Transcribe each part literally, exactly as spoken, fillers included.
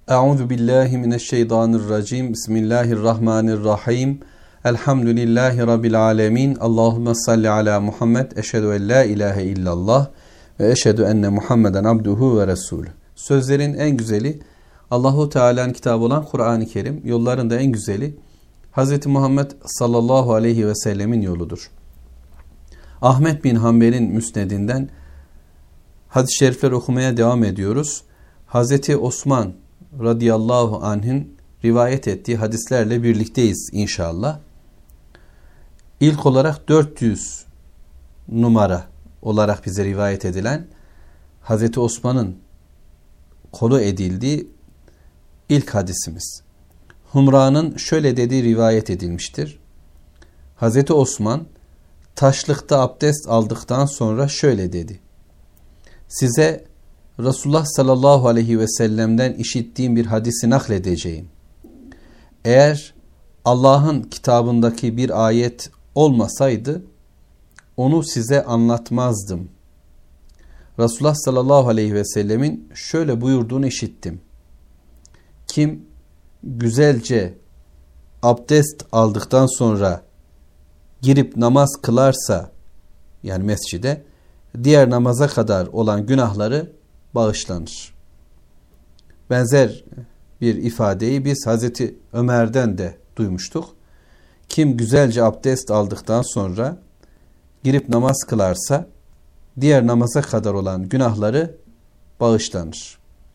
Euzu billahi mineşşeytanirracim. Bismillahirrahmanirrahim. Elhamdülillahi rabbil alamin. Allahumme salli ala Muhammed. Eşhedü en la ilahe illallah ve eşhedü enne Muhammeden abduhu ve resulü. Sözlerin en güzeli Allahu Teala'nın kitabı olan Kur'an-ı Kerim. Yolların da en güzeli Hz. Muhammed sallallahu aleyhi ve sellemin yoludur. Ahmet bin Hanbel'in müsnedinden hadis-i şerifler okumaya devam ediyoruz. Hz. Osman radıyallahu anh'ın rivayet ettiği hadislerle birlikteyiz inşallah. İlk olarak dört yüz numara olarak bize rivayet edilen Hz. Osman'ın konu edildiği ilk hadisimiz. Humra'nın şöyle dediği rivayet edilmiştir. Hz. Osman taşlıkta abdest aldıktan sonra şöyle dedi. Size Resulullah sallallahu aleyhi ve sellem'den işittiğim bir hadisi nakledeceğim. Eğer Allah'ın kitabındaki bir ayet olmasaydı onu size anlatmazdım. Resulullah sallallahu aleyhi ve sellemin şöyle buyurduğunu işittim. Kim güzelce abdest aldıktan sonra girip namaz kılarsa, yani mescide, diğer namaza kadar olan günahları bağışlanır. Benzer bir ifadeyi biz Hazreti Ömer'den de duymuştuk. Kim güzelce abdest aldıktan sonra girip namaz kılarsa diğer namaza kadar olan günahları bağışlanır.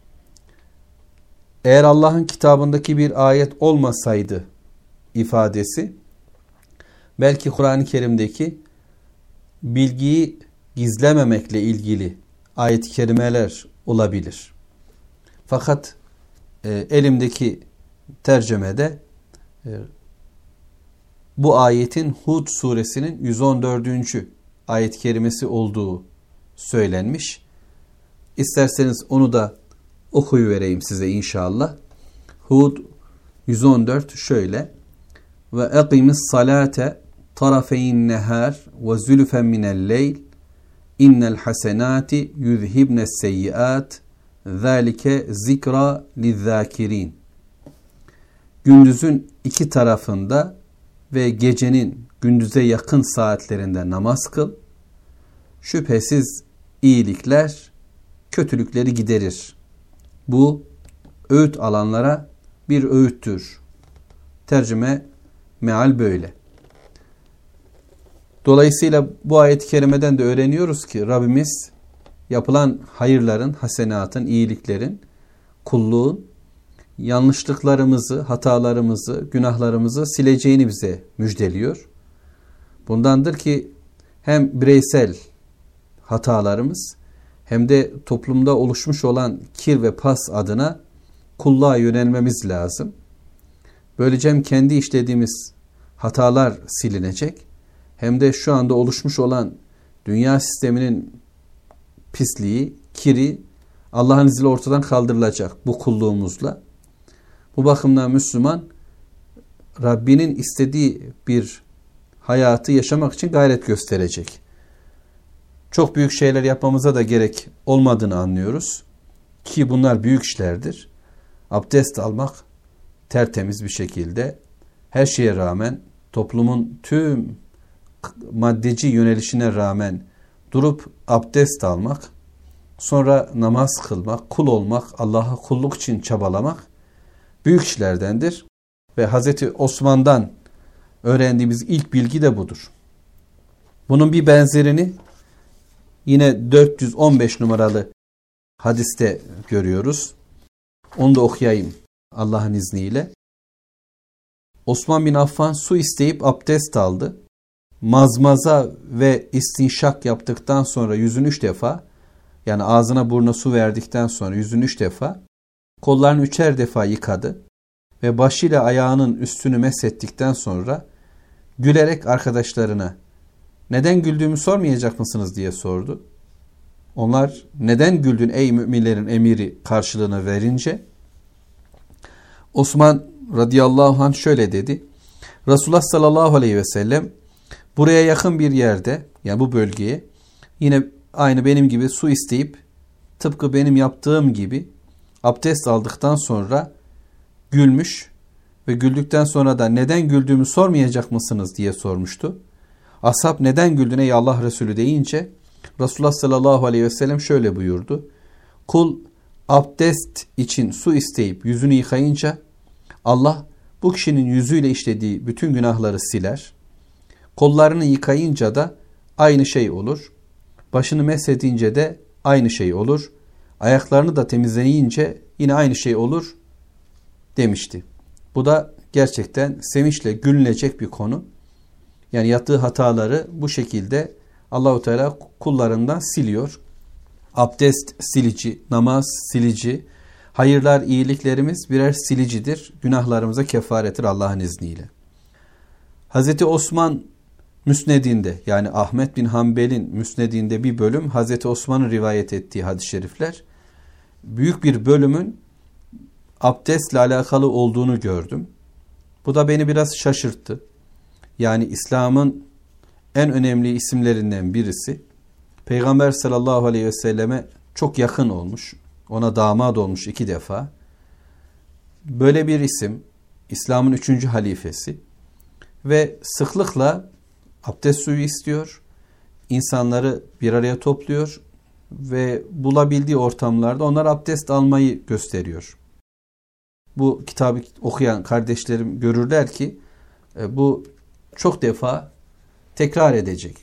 Eğer Allah'ın kitabındaki bir ayet olmasaydı ifadesi belki Kur'an-ı Kerim'deki bilgiyi gizlememekle ilgili ayet-i kerimeler olabilir. Fakat e, elimdeki tercümede e, bu ayetin Hud suresinin yüz on dördüncü ayet-i kerimesi olduğu söylenmiş. İsterseniz onu da okuyuvereyim size inşallah. Hud yüz on dört şöyle: ve eqimis salate tarafeyn nehar ve zülfen minel leyl innel hasenati yuzhibnes seyyiat zalike zikra lizzâkirin. Gündüzün iki tarafında ve gecenin gündüze yakın saatlerinde namaz kıl. Şüphesiz iyilikler kötülükleri giderir. Bu öğüt alanlara bir öğüttür. Tercüme meal böyle. Dolayısıyla bu ayet-i kerimeden de öğreniyoruz ki Rabbimiz yapılan hayırların, hasenatın, iyiliklerin, kulluğun yanlışlıklarımızı, hatalarımızı, günahlarımızı sileceğini bize müjdeliyor. Bundandır ki hem bireysel hatalarımız hem de toplumda oluşmuş olan kir ve pas adına kulluğa yönelmemiz lazım. Böylece hem kendi işlediğimiz hatalar silinecek hem de şu anda oluşmuş olan dünya sisteminin pisliği, kiri Allah'ın izniyle ortadan kaldırılacak bu kulluğumuzla. Bu bakımdan Müslüman Rabbinin istediği bir hayatı yaşamak için gayret gösterecek. Çok büyük şeyler yapmamıza da gerek olmadığını anlıyoruz. Ki bunlar büyük işlerdir. Abdest almak tertemiz bir şekilde her şeye rağmen toplumun tüm maddeci yönelişine rağmen durup abdest almak, sonra namaz kılmak, kul olmak, Allah'a kulluk için çabalamak büyük işlerdendir. Ve Hazreti Osman'dan öğrendiğimiz ilk bilgi de budur. Bunun bir benzerini yine dört yüz on beş numaralı hadiste görüyoruz. Onu da okuyayım Allah'ın izniyle. Osman bin Affan su isteyip abdest aldı. Mazmaza ve istinşak yaptıktan sonra yüzünü üç defa, yani ağzına burnuna su verdikten sonra yüzünü üç defa, kollarını üçer defa yıkadı ve başıyla ayağının üstünü meshettikten sonra gülerek arkadaşlarına neden güldüğümü sormayacak mısınız diye sordu. Onlar neden güldün ey müminlerin emiri karşılığını verince Osman radıyallahu anh şöyle dedi. Resulullah sallallahu aleyhi ve sellem buraya yakın bir yerde, yani bu bölgeye yine aynı benim gibi su isteyip tıpkı benim yaptığım gibi abdest aldıktan sonra gülmüş ve güldükten sonra da neden güldüğümü sormayacak mısınız diye sormuştu. Ashab neden güldün ey Allah Resulü deyince Resulullah sallallahu aleyhi ve sellem şöyle buyurdu. Kul abdest için su isteyip yüzünü yıkayınca Allah bu kişinin yüzüyle işlediği bütün günahları siler. Kollarını yıkayınca da aynı şey olur. Başını mesedince de aynı şey olur. Ayaklarını da temizleyince yine aynı şey olur demişti. Bu da gerçekten sevinçle gülünecek bir konu. Yani yaptığı hataları bu şekilde Allahu Teala kullarından siliyor. Abdest silici, namaz silici, hayırlar, iyiliklerimiz birer silicidir. Günahlarımıza kefarettir Allah'ın izniyle. Hazreti Osman Müsned'inde, yani Ahmet bin Hanbel'in Müsned'inde bir bölüm Hazreti Osman'ın rivayet ettiği hadis-i şerifler. Büyük bir bölümün abdestle alakalı olduğunu gördüm. Bu da beni biraz şaşırttı. Yani İslam'ın en önemli isimlerinden birisi Peygamber sallallahu aleyhi ve selleme çok yakın olmuş. Ona damat olmuş iki defa. Böyle bir isim, İslam'ın üçüncü halifesi ve sıklıkla abdest suyu istiyor. İnsanları bir araya topluyor ve bulabildiği ortamlarda onlara abdest almayı gösteriyor. Bu kitabı okuyan kardeşlerim görürler ki bu çok defa tekrar edecek.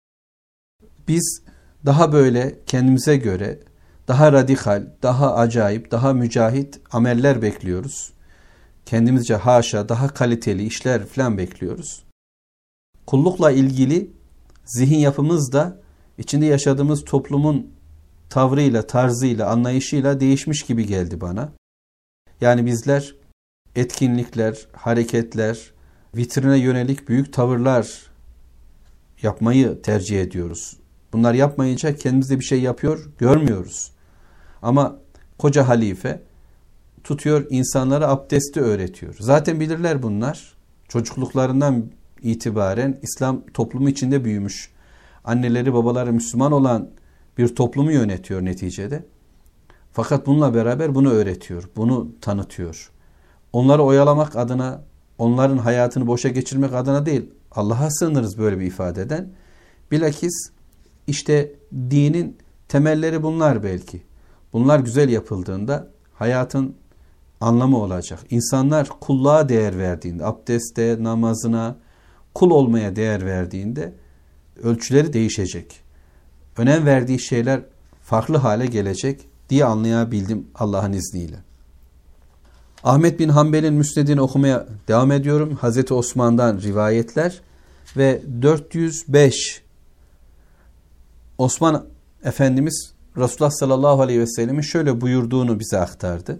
Biz daha böyle kendimize göre daha radikal, daha acayip, daha mücahit ameller bekliyoruz. Kendimizce haşa daha kaliteli işler falan bekliyoruz. Kullukla ilgili zihin yapımız da içinde yaşadığımız toplumun tavrıyla, tarzıyla, anlayışıyla değişmiş gibi geldi bana. Yani bizler etkinlikler, hareketler, vitrine yönelik büyük tavırlar yapmayı tercih ediyoruz. Bunlar yapmayınca kendimizde bir şey yapıyor, görmüyoruz. Ama koca halife tutuyor insanlara abdesti öğretiyor. Zaten bilirler bunlar. Çocukluklarından itibaren İslam toplumu içinde büyümüş. Anneleri babaları Müslüman olan bir toplumu yönetiyor neticede. Fakat bununla beraber bunu öğretiyor, bunu tanıtıyor. Onları oyalamak adına, onların hayatını boşa geçirmek adına değil, Allah'a sığınırız böyle bir ifadeden. Bilakis işte dinin temelleri bunlar belki. Bunlar güzel yapıldığında hayatın anlamı olacak. İnsanlar kulluğa değer verdiğinde, abdeste, namazına, kul olmaya değer verdiğinde ölçüleri değişecek. Önem verdiği şeyler farklı hale gelecek diye anlayabildim Allah'ın izniyle. Ahmet bin Hanbel'in Müsned'ini okumaya devam ediyorum. Hazreti Osman'dan rivayetler ve dört yüz beş Osman Efendimiz Resulullah sallallahu aleyhi ve sellemin şöyle buyurduğunu bize aktardı.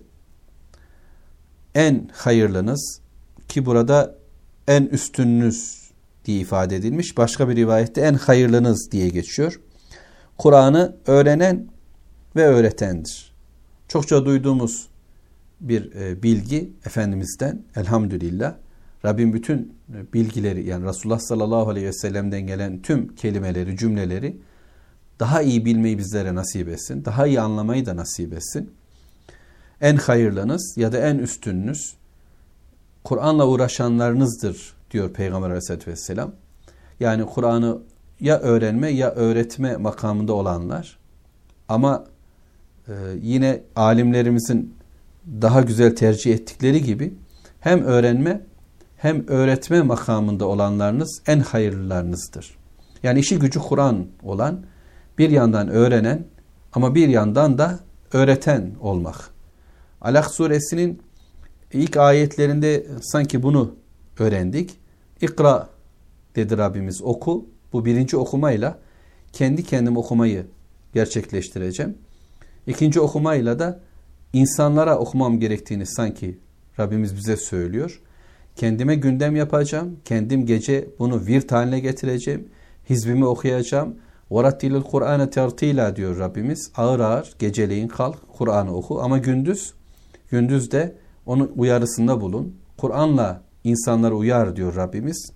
En hayırlınız, ki burada en üstününüz diye ifade edilmiş. Başka bir rivayette en hayırlınız diye geçiyor. Kur'an'ı öğrenen ve öğretendir. Çokça duyduğumuz bir e, bilgi Efendimiz'den elhamdülillah. Rabbim bütün bilgileri, yani Resulullah sallallahu aleyhi ve sellem'den gelen tüm kelimeleri, cümleleri daha iyi bilmeyi bizlere nasip etsin. Daha iyi anlamayı da nasip etsin. En hayırlınız ya da en üstününüz Kur'an'la uğraşanlarınızdır diyor Peygamber aleyhissalatü vesselam. Yani Kur'an'ı ya öğrenme ya öğretme makamında olanlar. Ama e, yine alimlerimizin daha güzel tercih ettikleri gibi hem öğrenme hem öğretme makamında olanlarınız en hayırlılarınızdır. Yani işi gücü Kur'an olan, bir yandan öğrenen ama bir yandan da öğreten olmak. Alak suresinin ilk ayetlerinde sanki bunu öğrendik. İkra dedi Rabbimiz, oku. Bu birinci okumayla kendi kendim okumayı gerçekleştireceğim. İkinci okumayla da insanlara okumam gerektiğini sanki Rabbimiz bize söylüyor. Kendime gündem yapacağım. Kendim gece bunu virt haline getireceğim. Hizbimi okuyacağım. وَرَتِّلِ الْقُرْآنَ تَرْتِيلًا diyor Rabbimiz. Ağır ağır geceleyin kalk, Kur'an'ı oku. Ama gündüz, gündüz de onun uyarısında bulun. Kur'an'la insanları uyar diyor Rabbimiz.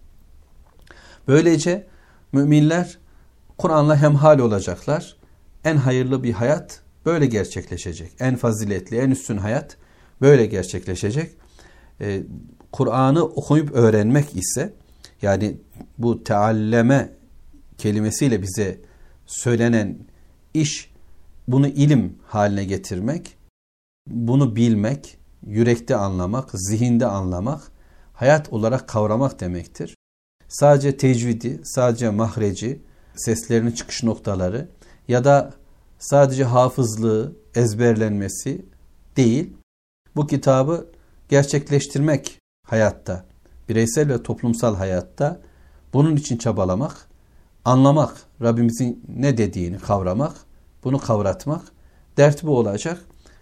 Böylece müminler Kur'an'la hemhal olacaklar. En hayırlı bir hayat böyle gerçekleşecek. En faziletli, en üstün hayat böyle gerçekleşecek. Ee, Kur'an'ı okuyup öğrenmek ise, yani bu tealleme kelimesiyle bize söylenen iş, bunu ilim haline getirmek, bunu bilmek, yürekte anlamak, zihinde anlamak, hayat olarak kavramak demektir. Sadece tecvidi, sadece mahreci, seslerinin çıkış noktaları ya da sadece hafızlığı, ezberlenmesi değil. Bu kitabı gerçekleştirmek hayatta, bireysel ve toplumsal hayatta, bunun için çabalamak, anlamak, Rabbimizin ne dediğini kavramak, bunu kavratmak, dert bu olacak.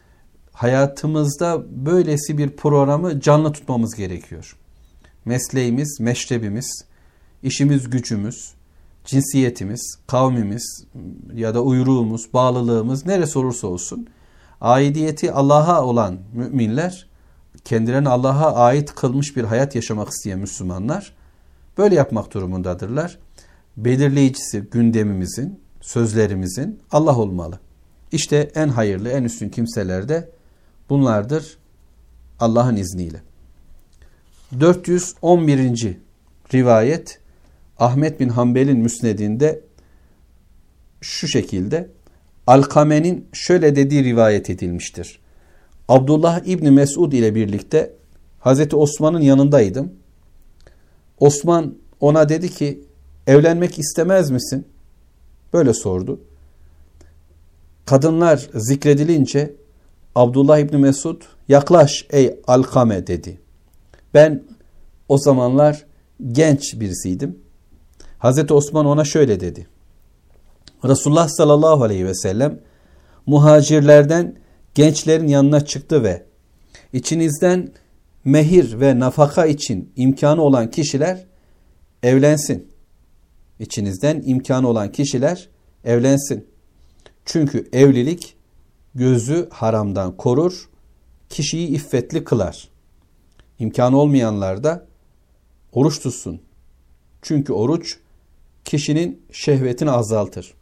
Hayatımızda böylesi bir programı canlı tutmamız gerekiyor. Mesleğimiz, meşrebimiz, işimiz, gücümüz, cinsiyetimiz, kavmimiz ya da uyruğumuz, bağlılığımız neresi olursa olsun, aidiyeti Allah'a olan müminler, kendilerini Allah'a ait kılmış bir hayat yaşamak isteyen Müslümanlar böyle yapmak durumundadırlar. Belirleyicisi gündemimizin, sözlerimizin Allah olmalı. İşte en hayırlı, en üstün kimseler de bunlardır Allah'ın izniyle. dört yüz on birinci rivayet Ahmet bin Hanbel'in müsnedinde şu şekilde: Alkame'nin şöyle dediği rivayet edilmiştir. Abdullah İbni Mesud ile birlikte Hazreti Osman'ın yanındaydım. Osman ona dedi ki, evlenmek istemez misin? Böyle sordu. Kadınlar zikredilince Abdullah İbni Mesud, yaklaş ey Alkame dedi. Ben o zamanlar genç birisiydim. Hazreti Osman ona şöyle dedi. Resulullah sallallahu aleyhi ve sellem muhacirlerden gençlerin yanına çıktı ve içinizden mehir ve nafaka için imkanı olan kişiler evlensin. İçinizden imkanı olan kişiler evlensin. Çünkü evlilik gözü haramdan korur, kişiyi iffetli kılar. İmkanı olmayanlar da oruç tutsun. Çünkü oruç kişinin şehvetini azaltır.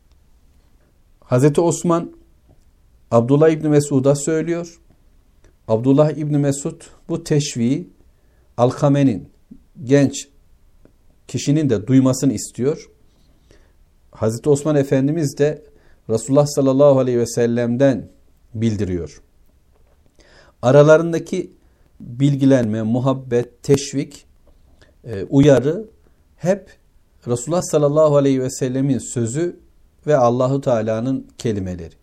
Hazreti Osman Abdullah İbni Mesud'a söylüyor. Abdullah İbni Mesud bu teşviği Alkame'nin, genç kişinin de duymasını istiyor. Hazreti Osman Efendimiz de Resulullah sallallahu aleyhi ve sellem'den bildiriyor. Aralarındaki bilgilenme, muhabbet, teşvik, uyarı hep Resulullah sallallahu aleyhi ve sellemin sözü ve Allahu Teala'nın kelimeleri.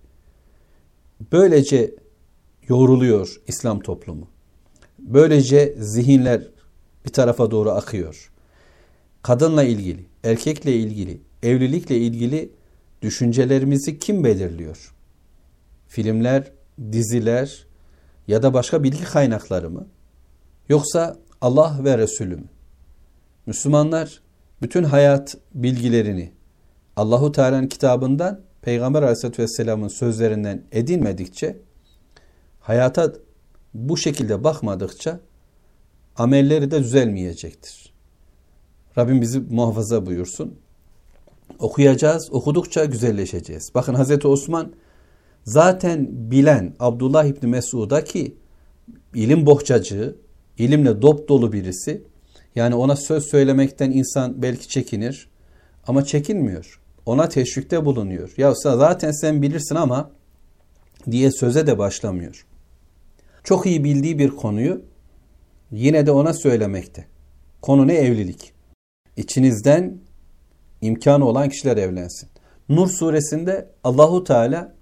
Böylece yoğruluyor İslam toplumu. Böylece zihinler bir tarafa doğru akıyor. Kadınla ilgili, erkekle ilgili, evlilikle ilgili düşüncelerimizi kim belirliyor? Filmler, diziler ya da başka bilgi kaynakları mı? Yoksa Allah ve Resulü mü? Müslümanlar bütün hayat bilgilerini Allahu Teala'nın kitabından, Peygamber Aleyhisselatü Vesselam'ın sözlerinden edinmedikçe, hayata bu şekilde bakmadıkça amelleri de düzelmeyecektir. Rabbim bizi muhafaza buyursun. Okuyacağız, okudukça güzelleşeceğiz. Bakın Hazreti Osman zaten bilen Abdullah İbni Mesud'a ki ilim bohçacığı, ilimle dop dolu birisi. Yani ona söz söylemekten insan belki çekinir ama çekinmiyor. Ona teşvikte bulunuyor. Ya zaten sen bilirsin ama diye söze de başlamıyor. Çok iyi bildiği bir konuyu yine de ona söylemekte. Konu ne? Evlilik. İçinizden imkanı olan kişiler evlensin. Nur suresinde Allahu Teala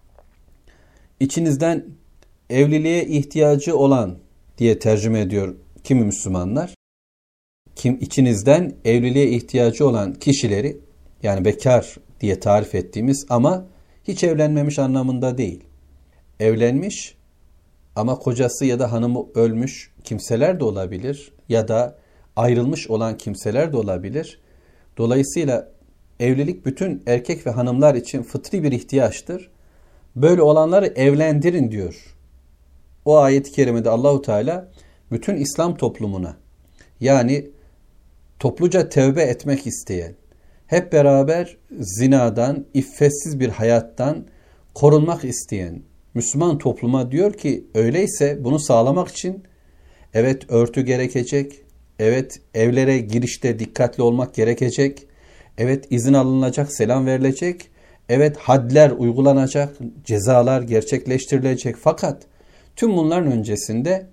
içinizden evliliğe ihtiyacı olan diye tercüme ediyor kimi Müslümanlar. Kim içinizden evliliğe ihtiyacı olan kişileri, yani bekar diye tarif ettiğimiz ama hiç evlenmemiş anlamında değil. Evlenmiş ama kocası ya da hanımı ölmüş kimseler de olabilir ya da ayrılmış olan kimseler de olabilir. Dolayısıyla evlilik bütün erkek ve hanımlar için fıtri bir ihtiyaçtır. Böyle olanları evlendirin diyor. O ayet-i kerimede Allahu Teala bütün İslam toplumuna, yani topluca tevbe etmek isteyen, hep beraber zinadan, iffetsiz bir hayattan korunmak isteyen Müslüman topluma diyor ki öyleyse bunu sağlamak için evet örtü gerekecek, evet evlere girişte dikkatli olmak gerekecek, evet izin alınacak, selam verilecek, evet hadler uygulanacak, cezalar gerçekleştirilecek. Fakat tüm bunların öncesinde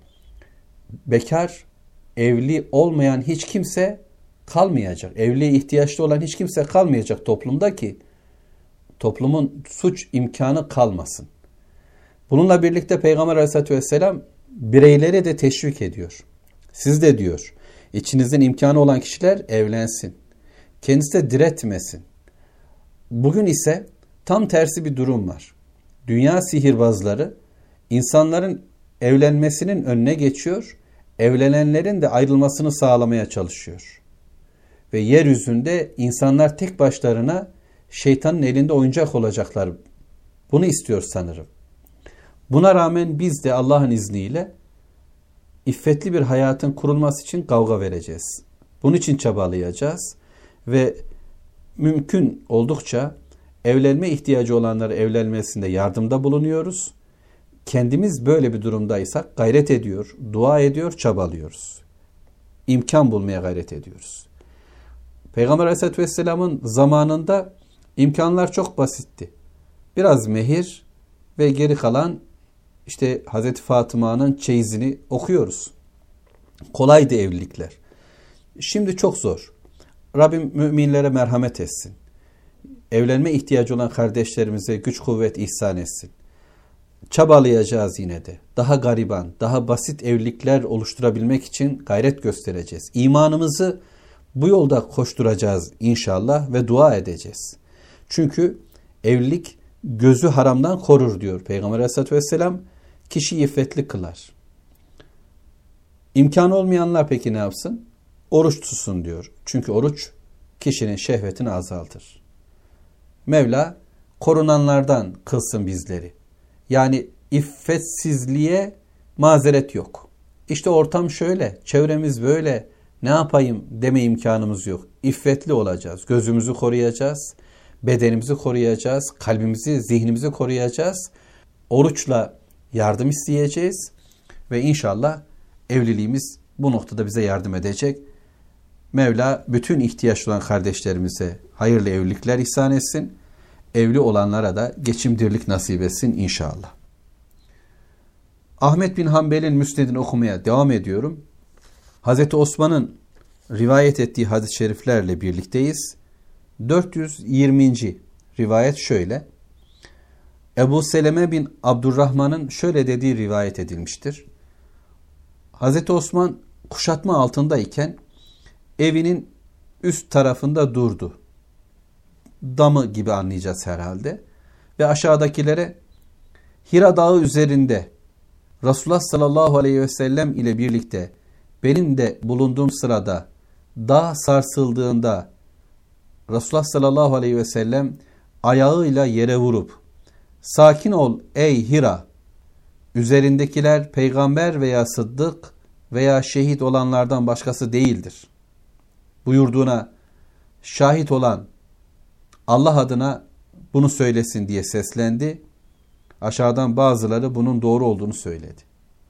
bekar, evli olmayan hiç kimse kalmayacak. Evliliğe ihtiyaçlı olan hiç kimse kalmayacak toplumda ki toplumun suç imkanı kalmasın. Bununla birlikte Peygamber Aleyhisselatü Vesselam bireyleri de teşvik ediyor. Siz de diyor, içinizin imkanı olan kişiler evlensin. Kendisi de diretmesin. Bugün ise tam tersi bir durum var. Dünya sihirbazları insanların evlenmesinin önüne geçiyor, evlenenlerin de ayrılmasını sağlamaya çalışıyor. Ve yeryüzünde insanlar tek başlarına şeytanın elinde oyuncak olacaklar. Bunu istiyor sanırım. Buna rağmen biz de Allah'ın izniyle iffetli bir hayatın kurulması için kavga vereceğiz. Bunun için çabalayacağız ve mümkün oldukça evlenme ihtiyacı olanlara evlenmesinde yardımda bulunuyoruz. Kendimiz böyle bir durumdaysak gayret ediyor, dua ediyor, çabalıyoruz. İmkan bulmaya gayret ediyoruz. Peygamber Aleyhisselatü Vesselam'ın zamanında imkanlar çok basitti. Biraz mehir ve geri kalan işte Hazreti Fatıma'nın çeyizini okuyoruz. Kolaydı evlilikler. Şimdi çok zor. Rabbim müminlere merhamet etsin. Evlenme ihtiyacı olan kardeşlerimize güç kuvvet ihsan etsin. Çabalayacağız yine de. Daha gariban, daha basit evlilikler oluşturabilmek için gayret göstereceğiz. İmanımızı bu yolda koşturacağız inşallah ve dua edeceğiz. Çünkü evlilik gözü haramdan korur diyor Peygamber Aleyhisselatü Vesselam. Kişiyi iffetli kılar. İmkanı olmayanlar peki ne yapsın? Oruç tutsun diyor. Çünkü oruç kişinin şehvetini azaltır. Mevla korunanlardan kılsın bizleri. Yani iffetsizliğe mazeret yok. İşte ortam şöyle, çevremiz böyle, ne yapayım deme imkanımız yok. İffetli olacağız, gözümüzü koruyacağız, bedenimizi koruyacağız, kalbimizi, zihnimizi koruyacağız. Oruçla yardım isteyeceğiz ve inşallah evliliğimiz bu noktada bize yardım edecek. Mevla bütün ihtiyaçlı olan kardeşlerimize hayırlı evlilikler ihsan etsin. Evli olanlara da geçimdirlik nasip etsin inşallah. Ahmet bin Hanbel'in müsnedini okumaya devam ediyorum. Hazreti Osman'ın rivayet ettiği hadis-i şeriflerle birlikteyiz. dört yüz yirminci rivayet şöyle. Ebu Seleme bin Abdurrahman'ın şöyle dediği rivayet edilmiştir. Hazreti Osman kuşatma altındayken evinin üst tarafında durdu. Damı gibi anlayacağız herhalde. Ve aşağıdakilere Hira Dağı üzerinde Resulullah sallallahu aleyhi ve sellem ile birlikte benim de bulunduğum sırada dağ sarsıldığında Resulullah sallallahu aleyhi ve sellem ayağıyla yere vurup sakin ol ey Hira, üzerindekiler peygamber veya sıddık veya şehit olanlardan başkası değildir buyurduğuna şahit olan Allah adına bunu söylesin diye seslendi. Aşağıdan bazıları bunun doğru olduğunu söyledi.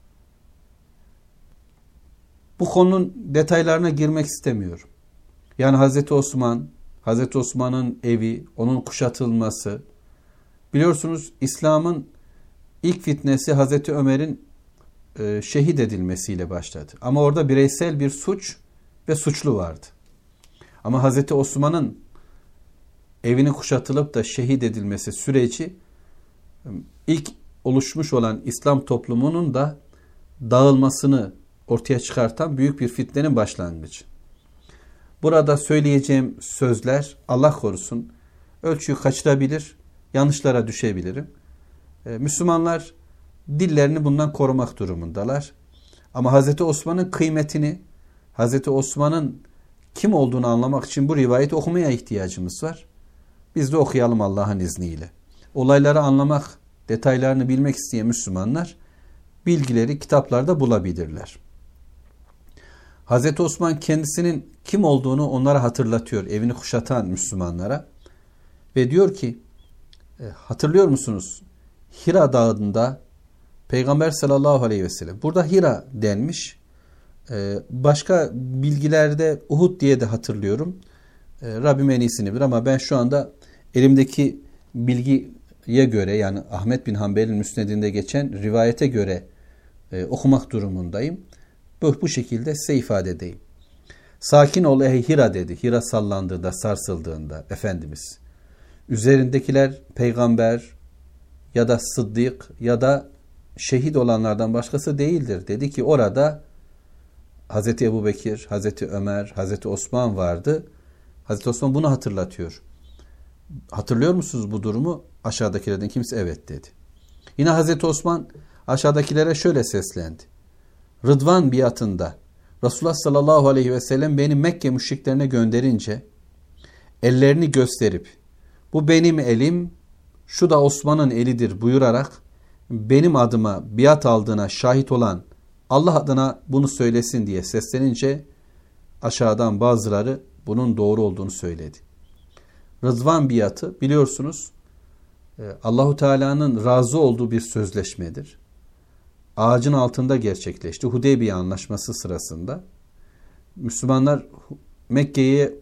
Bu konunun detaylarına girmek istemiyorum. Yani Hazreti Osman, Hazreti Osman'ın evi, onun kuşatılması. Biliyorsunuz İslam'ın ilk fitnesi Hazreti Ömer'in e, şehit edilmesiyle başladı. Ama orada bireysel bir suç ve suçlu vardı. Ama Hazreti Osman'ın evini kuşatılıp da şehit edilmesi süreci ilk oluşmuş olan İslam toplumunun da dağılmasını ortaya çıkartan büyük bir fitnenin başlangıcı. Burada söyleyeceğim sözler Allah korusun ölçüyü kaçırabilir, yanlışlara düşebilirim. Ee, Müslümanlar dillerini bundan korumak durumundalar. Ama Hazreti Osman'ın kıymetini, Hazreti Osman'ın kim olduğunu anlamak için bu rivayeti okumaya ihtiyacımız var. Biz de okuyalım Allah'ın izniyle. Olayları anlamak, detaylarını bilmek isteyen Müslümanlar bilgileri kitaplarda bulabilirler. Hazreti Osman kendisinin kim olduğunu onlara hatırlatıyor, evini kuşatan Müslümanlara. Ve diyor ki, hatırlıyor musunuz? Hira Dağı'nda Peygamber sallallahu aleyhi ve sellem, burada Hira denmiş. Ee, başka bilgilerde Uhud diye de hatırlıyorum. Ee, Rabbim en iyisini bilir ama ben şu anda elimdeki bilgiye göre, yani Ahmet bin Hanbel'in müsnedinde geçen rivayete göre e, okumak durumundayım. Bu, bu şekilde size ifade edeyim. Sakin ol ey Hira dedi. Hira sallandığında, sarsıldığında Efendimiz. Üzerindekiler peygamber ya da sıddık ya da şehit olanlardan başkası değildir. Dedi ki orada Hazreti Ebubekir, Hazreti Ömer, Hazreti Osman vardı. Hazreti Osman bunu hatırlatıyor. Hatırlıyor musunuz bu durumu? Aşağıdakilerden kimse evet dedi. Yine Hazreti Osman aşağıdakilere şöyle seslendi. Rıdvan biatında Resulullah sallallahu aleyhi ve sellem beni Mekke müşriklerine gönderince ellerini gösterip bu benim elim, şu da Osman'ın elidir buyurarak benim adıma biat aldığına şahit olan Allah adına bunu söylesin diye seslenince aşağıdan bazıları bunun doğru olduğunu söyledi. Rıdvan biatı biliyorsunuz Allahu Teala'nın razı olduğu bir sözleşmedir. Ağacın altında gerçekleşti. Hudeybiye Anlaşması sırasında Müslümanlar Mekke'ye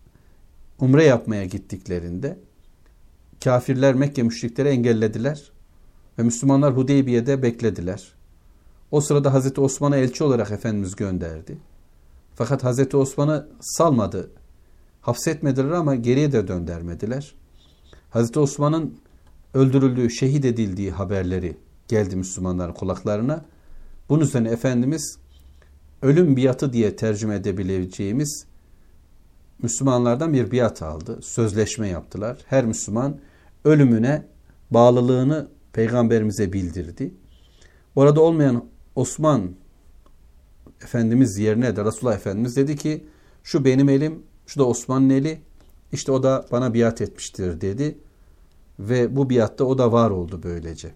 umre yapmaya gittiklerinde kafirler Mekke müşrikleri engellediler ve Müslümanlar Hudeybiye'de beklediler. O sırada Hazreti Osman'ı elçi olarak Efendimiz gönderdi. Fakat Hazreti Osman'ı salmadı. Hapsetmediler ama geriye de döndürmediler. Hazreti Osman'ın öldürüldüğü, şehit edildiği haberleri geldi Müslümanların kulaklarına. Bunun üzerine Efendimiz ölüm biatı diye tercüme edebileceğimiz Müslümanlardan bir biat aldı. Sözleşme yaptılar. Her Müslüman ölümüne bağlılığını Peygamberimize bildirdi. Orada olmayan Osman Efendimiz yerine de Resulullah Efendimiz dedi ki şu benim elim, şu da Osman'ın eli, işte o da bana biat etmiştir dedi. Ve bu biatta o da var oldu böylece.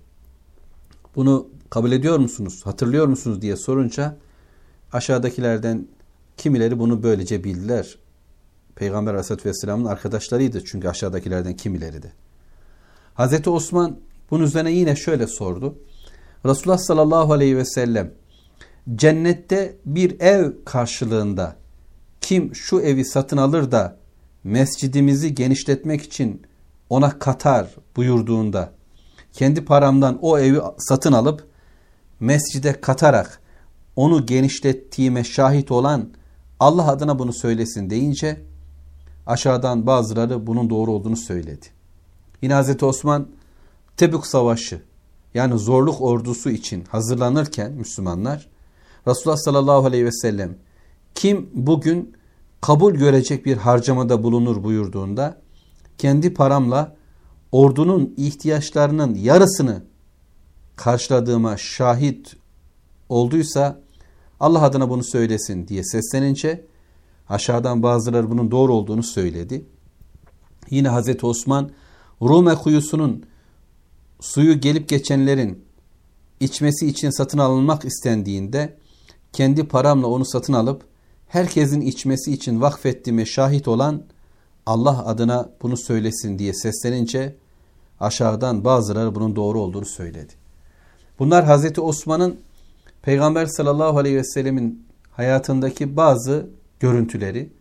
Bunu kabul ediyor musunuz, hatırlıyor musunuz diye sorunca aşağıdakilerden kimileri bunu böylece bildiler. Peygamber Aleyhisselatü Vesselam'ın arkadaşlarıydı çünkü aşağıdakilerden kimileri de. Hazreti Osman bunun üzerine yine şöyle sordu. Resulullah sallallahu aleyhi ve sellem cennette bir ev karşılığında kim şu evi satın alır da mescidimizi genişletmek için ona katar buyurduğunda kendi paramdan o evi satın alıp mescide katarak onu genişlettiğime şahit olan Allah adına bunu söylesin deyince aşağıdan bazıları bunun doğru olduğunu söyledi. Yine Hazreti Osman Tebük Savaşı yani zorluk ordusu için hazırlanırken Müslümanlar Resulullah sallallahu aleyhi ve sellem kim bugün kabul görecek bir harcamada bulunur buyurduğunda kendi paramla ordunun ihtiyaçlarının yarısını karşıladığıma şahit olduysa Allah adına bunu söylesin diye seslenince aşağıdan bazıları bunun doğru olduğunu söyledi. Yine Hazreti Osman Rume kuyusunun suyu gelip geçenlerin içmesi için satın alınmak istendiğinde kendi paramla onu satın alıp herkesin içmesi için vakfettiğime şahit olan Allah adına bunu söylesin diye seslenince aşağıdan bazıları bunun doğru olduğunu söyledi. Bunlar Hazreti Osman'ın Peygamber sallallahu aleyhi ve sellemin hayatındaki bazı görüntüleri.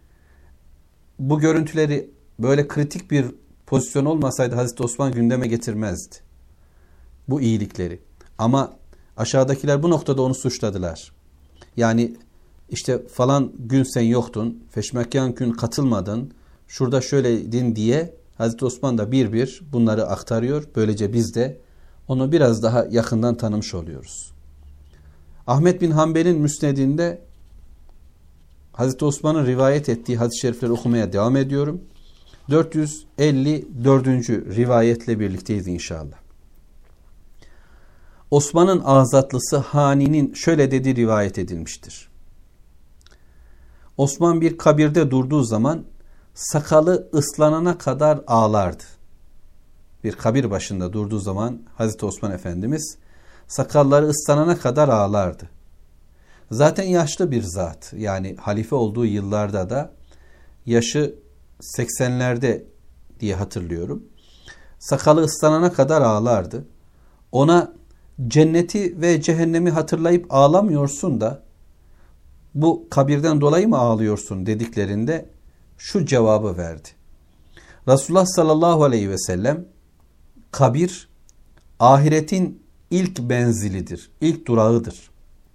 Bu görüntüleri böyle kritik bir pozisyon olmasaydı Hazreti Osman gündeme getirmezdi. Bu iyilikleri. Ama aşağıdakiler bu noktada onu suçladılar. Yani işte falan gün sen yoktun, feşmekyan gün katılmadın, şurada şöyleydin diye Hazreti Osman da bir bir bunları aktarıyor. Böylece biz de onu biraz daha yakından tanımış oluyoruz. Ahmet bin Hanbel'in müsnedinde Hazreti Osman'ın rivayet ettiği hadis-i şerifleri okumaya devam ediyorum. dört yüz elli dördüncü rivayetle birlikteyiz inşallah. Osman'ın azatlısı Hani'nin şöyle dediği rivayet edilmiştir. Osman bir kabirde durduğu zaman sakalı ıslanana kadar ağlardı. Bir kabir başında durduğu zaman Hazreti Osman Efendimiz sakalları ıslanana kadar ağlardı. Zaten yaşlı bir zat, yani halife olduğu yıllarda da yaşı seksenlerde diye hatırlıyorum. Sakalı ıslanana kadar ağlardı. ona cenneti ve cehennemi hatırlayıp ağlamıyorsun da bu kabirden dolayı mı ağlıyorsun dediklerinde şu cevabı verdi. Resulullah sallallahu aleyhi ve sellem kabir ahiretin ilk menzilidir, ilk durağıdır.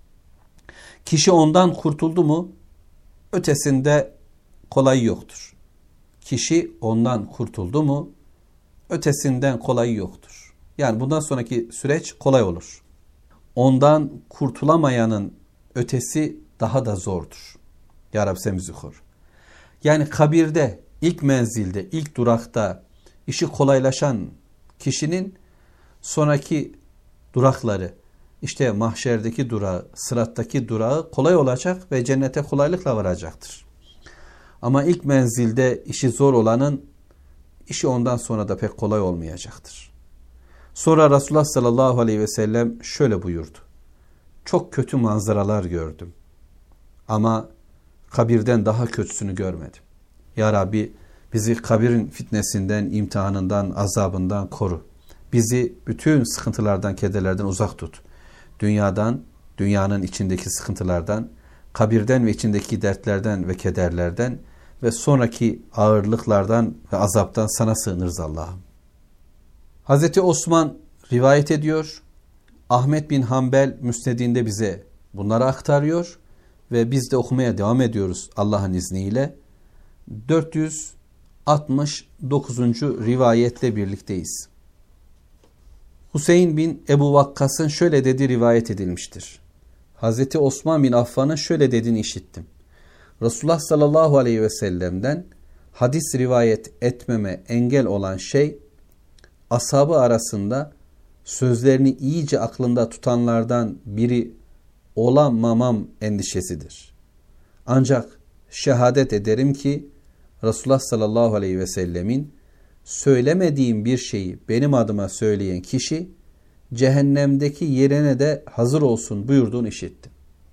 Kişi ondan kurtuldu mu ötesinde kolayı yoktur. Kişi ondan kurtuldu mu ötesinden kolayı yoktur. Yani bundan sonraki süreç kolay olur. Ondan kurtulamayanın ötesi daha da zordur. Ya Rabbi sen bizi koru. Yani kabirde, ilk menzilde, ilk durakta işi kolaylaşan kişinin sonraki durakları, işte mahşerdeki durağı, sırattaki durağı kolay olacak ve cennete kolaylıkla varacaktır. Ama ilk menzilde işi zor olanın işi ondan sonra da pek kolay olmayacaktır. Sonra Resulullah sallallahu aleyhi ve sellem şöyle buyurdu. Çok kötü manzaralar gördüm. Ama kabirden daha kötüsünü görmedim. Ya Rabbi bizi kabirin fitnesinden, imtihanından, azabından koru. Bizi bütün sıkıntılardan, kederlerden uzak tut. Dünyadan, dünyanın içindeki sıkıntılardan, kabirden ve içindeki dertlerden ve kederlerden ve sonraki ağırlıklardan ve azaptan sana sığınırız Allah'ım. Hazreti Osman rivayet ediyor. Ahmet bin Hanbel Müsned'inde bize bunları aktarıyor ve biz de okumaya devam ediyoruz Allah'ın izniyle. dört yüz altmış dokuzuncu rivayetle birlikteyiz. Hüseyin bin Ebu Vakkas'ın şöyle dediği rivayet edilmiştir. Hazreti Osman bin Affan'ın şöyle dediğini işittim. Resulullah sallallahu aleyhi ve sellem'den hadis rivayet etmeme engel olan şey, ashabı arasında sözlerini iyice aklında tutanlardan biri olamamam endişesidir. Ancak şehadet ederim ki Resulullah sallallahu aleyhi ve sellemin söylemediğim bir şeyi benim adıma söyleyen kişi cehennemdeki yerine de hazır olsun buyurduğunu işittim.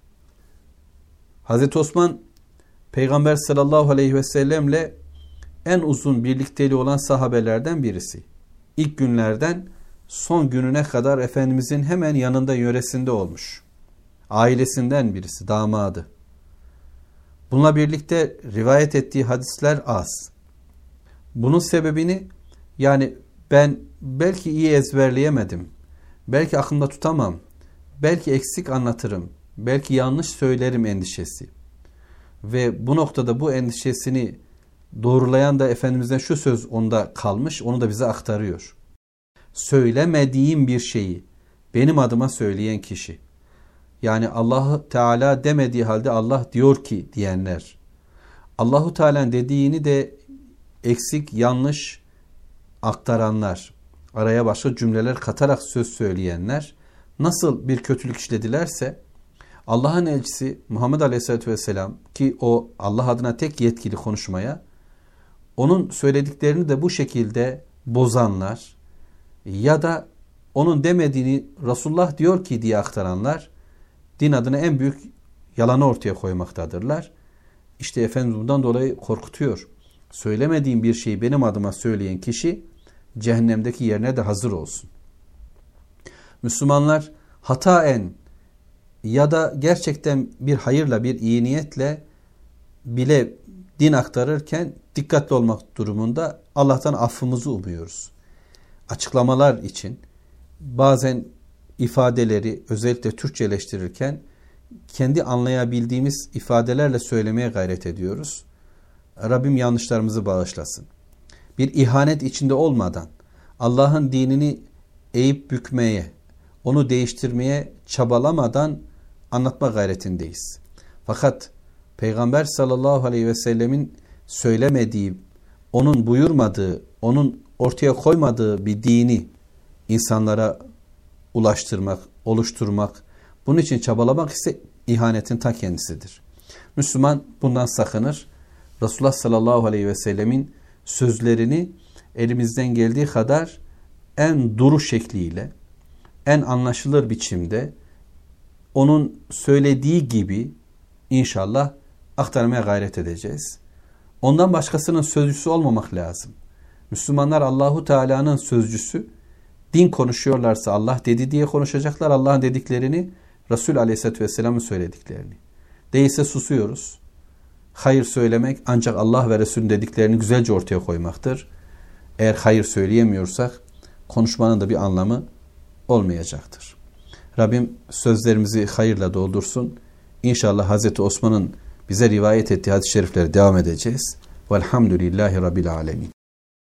Hazreti Osman Peygamber sallallahu aleyhi ve sellemle en uzun birlikteliği olan sahabelerden birisi. İlk günlerden son gününe kadar Efendimizin hemen yanında, yöresinde olmuş. Ailesinden birisi, damadı. Bununla birlikte rivayet ettiği hadisler az. Bunun sebebini, yani ben belki iyi ezberleyemedim, belki aklımda tutamam, belki eksik anlatırım, belki yanlış söylerim endişesi. Ve bu noktada bu endişesini doğrulayan da Efendimiz'den şu söz onda kalmış, onu da bize aktarıyor. Söylemediğim bir şeyi benim adıma söyleyen kişi. Yani Allah Teala demediği halde Allah diyor ki diyenler. Allahu Teala'nın dediğini de eksik, yanlış aktaranlar, araya başka cümleler katarak söz söyleyenler nasıl bir kötülük işledilerse Allah'ın elçisi Muhammed Aleyhisselatü Vesselam, ki o Allah adına tek yetkili konuşmaya, onun söylediklerini de bu şekilde bozanlar ya da onun demediğini Resulullah diyor ki diye aktaranlar din adına en büyük yalanı ortaya koymaktadırlar. İşte Efendimiz bundan dolayı korkutuyor. Söylemediğim bir şeyi benim adıma söyleyen kişi cehennemdeki yerine de hazır olsun. Müslümanlar hataen ya da gerçekten bir hayırla, bir iyi niyetle bile din aktarırken dikkatli olmak durumunda Allah'tan affımızı umuyoruz. Açıklamalar için bazen ifadeleri özellikle Türkçeleştirirken kendi anlayabildiğimiz ifadelerle söylemeye gayret ediyoruz. Rabbim yanlışlarımızı bağışlasın. Bir ihanet içinde olmadan Allah'ın dinini eğip bükmeye, onu değiştirmeye çabalamadan anlatma gayretindeyiz. Fakat Peygamber sallallahu aleyhi ve sellemin söylemediği, onun buyurmadığı, onun ortaya koymadığı bir dini insanlara ulaştırmak, oluşturmak, bunun için çabalamak ise ihanetin ta kendisidir. Müslüman bundan sakınır. Resulullah sallallahu aleyhi ve sellemin sözlerini elimizden geldiği kadar en duru şekliyle, en anlaşılır biçimde, onun söylediği gibi inşallah aktarmaya gayret edeceğiz. Ondan başkasının sözcüsü olmamak lazım. Müslümanlar Allahu Teala'nın sözcüsü, din konuşuyorlarsa Allah dedi diye konuşacaklar. Allah'ın dediklerini, Resul Aleyhisselatü Vesselam'ın söylediklerini. Değilse susuyoruz. Hayır söylemek ancak Allah ve Resul'ün dediklerini güzelce ortaya koymaktır. Eğer hayır söyleyemiyorsak konuşmanın da bir anlamı olmayacaktır. Rabbim sözlerimizi hayırla doldursun. İnşallah Hazreti Osman'ın bize rivayet ettiği hadis-i şeriflere devam edeceğiz. Velhamdülillahi Rabbil Alemin.